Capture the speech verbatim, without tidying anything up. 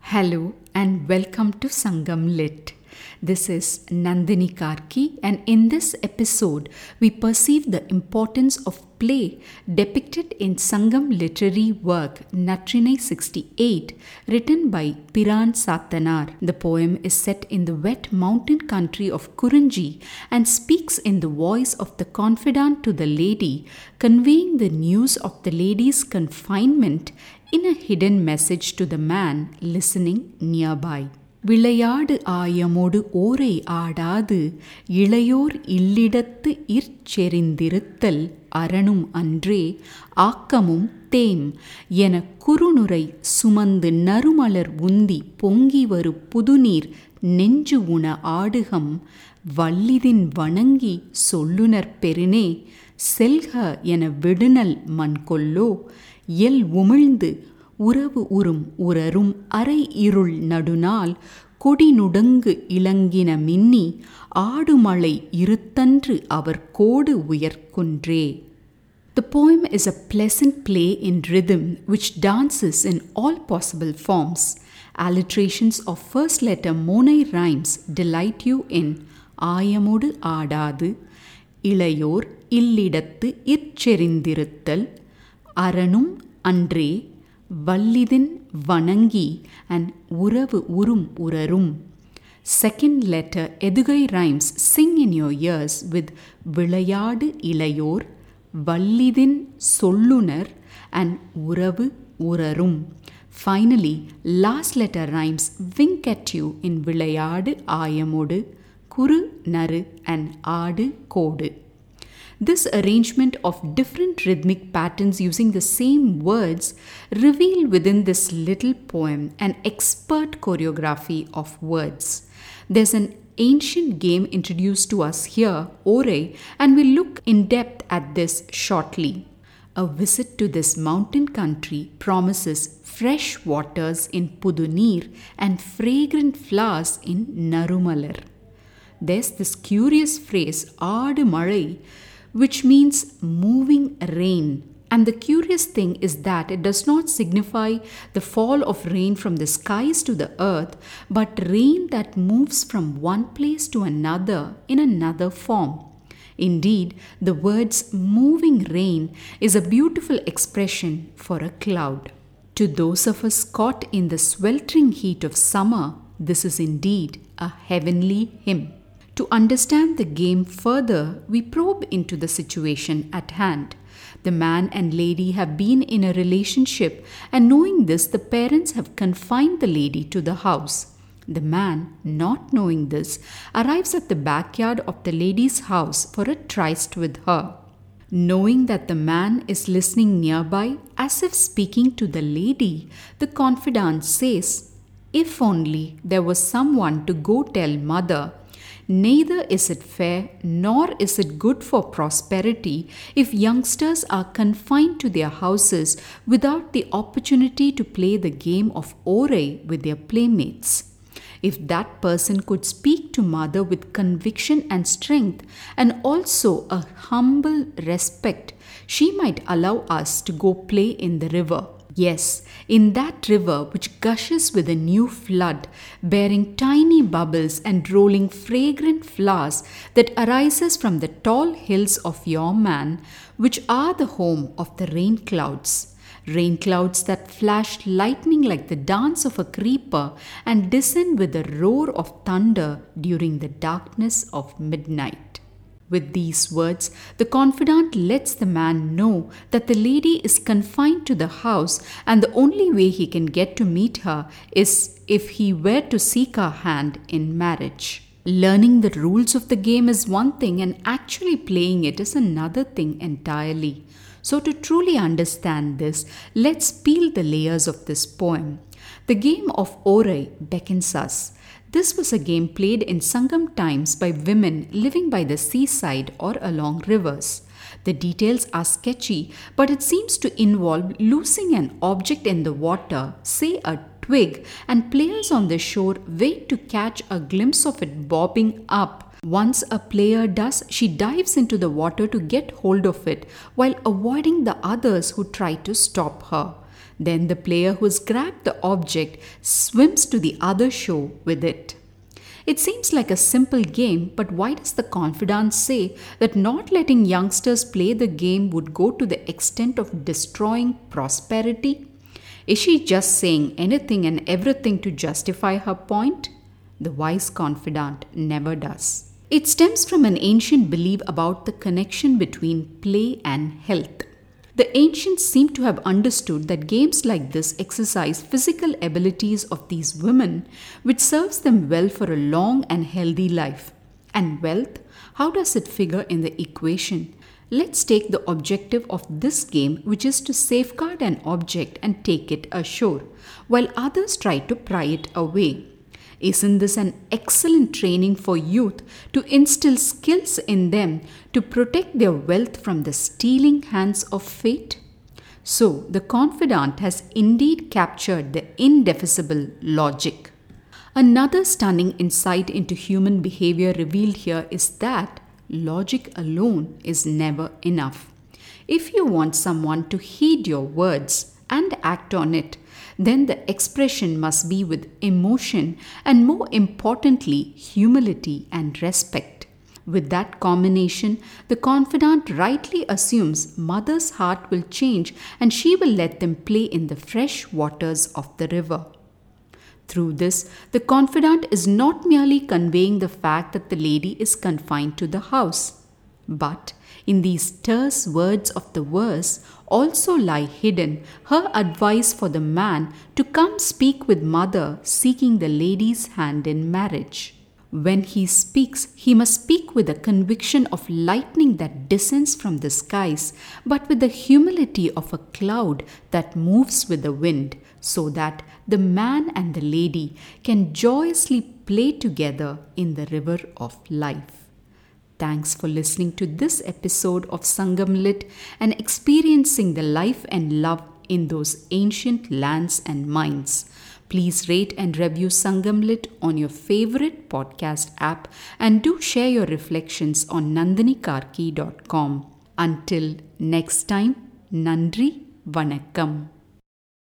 Hello and welcome to Sangam Lit. This is Nandini Karki, and in this episode we perceive the importance of play depicted in Sangam literary work Natrinai sixty-eight, written by Piran Satanar. The poem is set in the wet mountain country of Kurunji and speaks in the voice of the confidant to the lady, conveying the news of the lady's confinement in a hidden message to the man listening nearby. விளையாடு ஆயமொடு ஓரை ஆடாது இளையோர் இல்லிடத்து இற்செறிந்திருத்தல் அரணும் அன்றே ஆக்கமும் them என குறுநுரை சுமந்து நறுமலர் உந்தி பொங்கி வரு புதுநீர் நெஞ்சு உண ஆடுகம் வல்லிதின் வணங்கி சொல்லுனர் பெருனே செல்க என விடுனல் மண்கொல்லோ எல் உமிழ்ந்து உறவு உறும் உறரும் அரை இருள் நடுநாள் கொடிநுடங்கு இளங்கின மின்னி ஆடுமலை இருத்தன்று அவர் கோடு உயர்குன்றே. The poem is a pleasant play in rhythm which dances in all possible forms. Alliterations of first letter Monai rhymes delight you in ஆயமொடு ஆடாது, இளையோர் இல்லிடத்து இற்செறிந்திருத்தல், அரணும் அன்றே, வல்லிதின் வணங்கி, and உறவு உறும் உறரும். Second letter Edugai rhymes sing in your ears with விளையாடு இளையோர், வல்லிதின் சொல்லுனர், and உறவு உறரும். Finally, last letter rhymes wink at you in விளையாடு ஆயமொடு, குறு நறு, and ஆடு கோடு. This arrangement of different rhythmic patterns using the same words reveal within this little poem an expert choreography of words. There's an ancient game introduced to us here, Ore, and we'll look in depth at this shortly. A visit to this mountain country promises fresh waters in Pudunir and fragrant flowers in Narumalar. There's this curious phrase, Aadu Malai, which means moving rain. And the curious thing is that it does not signify the fall of rain from the skies to the earth, but rain that moves from one place to another in another form. Indeed, the words moving rain is a beautiful expression for a cloud. To those of us caught in the sweltering heat of summer, this is indeed a heavenly hymn. To understand the game further, we probe into the situation at hand. The man and lady have been in a relationship, and knowing this, the parents have confined the lady to the house. The man, not knowing this, arrives at the backyard of the lady's house for a tryst with her. Knowing that the man is listening nearby, as if speaking to the lady, the confidant says, "If only there was someone to go tell mother, neither is it fair nor is it good for prosperity if youngsters are confined to their houses without the opportunity to play the game of Ore with their playmates. If that person could speak to mother with conviction and strength and also a humble respect, she might allow us to go play in the river. Yes, in that river which gushes with a new flood, bearing tiny bubbles and rolling fragrant flowers that arises from the tall hills of your man, which are the home of the rain clouds. Rain clouds that flash lightning like the dance of a creeper and descend with a roar of thunder during the darkness of midnight." With these words, the confidant lets the man know that the lady is confined to the house, and the only way he can get to meet her is if he were to seek her hand in marriage. Learning the rules of the game is one thing, and actually playing it is another thing entirely. So to truly understand this, let's peel the layers of this poem. The game of Ore beckons us. This was a game played in Sangam times by women living by the seaside or along rivers. The details are sketchy, but it seems to involve loosing an object in the water, say a twig, and players on the shore wait to catch a glimpse of it bobbing up. Once a player does, she dives into the water to get hold of it while avoiding the others who try to stop her. Then the player who has grabbed the object swims to the other shore with it. It seems like a simple game, but why does the confidant say that not letting youngsters play the game would go to the extent of destroying prosperity? Is she just saying anything and everything to justify her point? The wise confidant never does. It stems from an ancient belief about the connection between play and health. The ancients seem to have understood that games like this exercise physical abilities of these women, which serves them well for a long and healthy life. And wealth, how does it figure in the equation? Let's take the objective of this game, which is to safeguard an object and take it ashore, while others try to pry it away. Isn't this an excellent training for youth to instill skills in them to protect their wealth from the stealing hands of fate? So, the confidant has indeed captured the indefensible logic. Another stunning insight into human behavior revealed here is that logic alone is never enough. If you want someone to heed your words and act on it, then the expression must be with emotion and, more importantly, humility and respect. With that combination, the confidant rightly assumes mother's heart will change and she will let them play in the fresh waters of the river. Through this, the confidant is not merely conveying the fact that the lady is confined to the house, but in these terse words of the verse also lie hidden her advice for the man to come speak with mother seeking the lady's hand in marriage. When he speaks, he must speak with a conviction of lightning that descends from the skies, but with the humility of a cloud that moves with the wind, so that the man and the lady can joyously play together in the river of life. Thanks for listening to this episode of Sangam Lit and experiencing the life and love in those ancient lands and minds. Please rate and review Sangam Lit on your favorite podcast app and do share your reflections on nandini karki dot com. Until next time, Nandri Vanakkam.